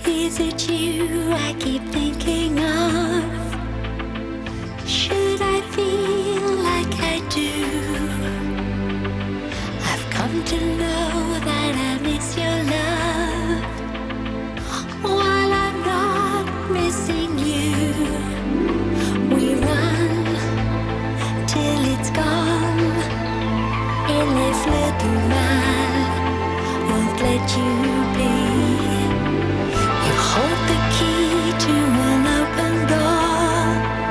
Is it you I keep thinking of? Should I feel like I do? I've come to know that I miss your love while I'm not missing you. We run till it's gone, et les fleurs du mal won't let you be. You hold the key to an open door.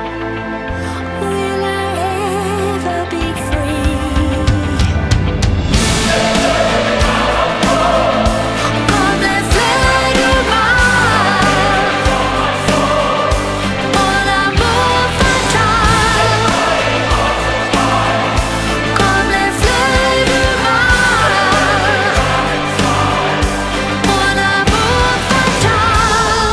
Will I ever be free? Comme les fleurs du mal, mon amour fatal. Comme les fleurs du mal, mon amour fatal.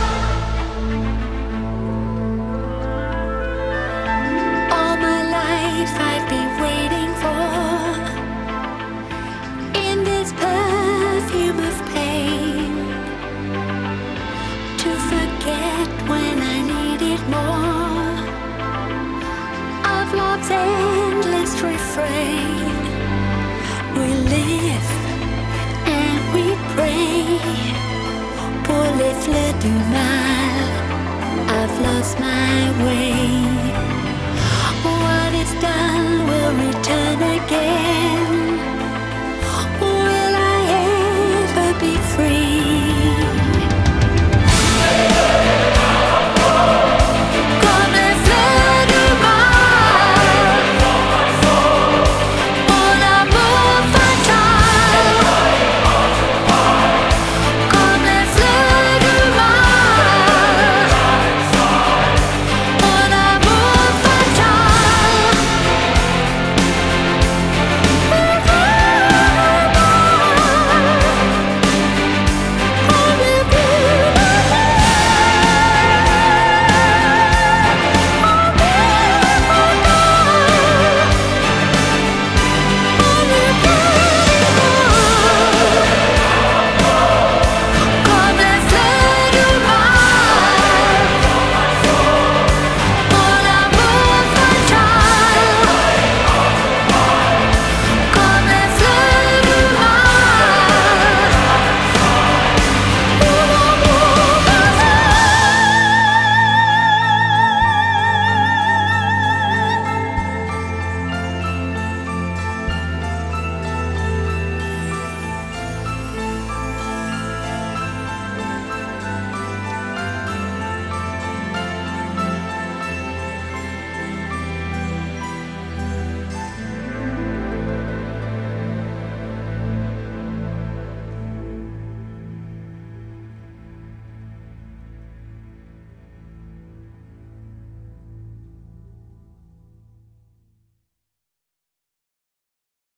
All my life I've been waiting for, in this perfume of pain, to forget when I needed more of love's endless refrain. We live and we pray. Pour les fleurs du mal, I've lost my way. What is done will return again. Will I ever be free?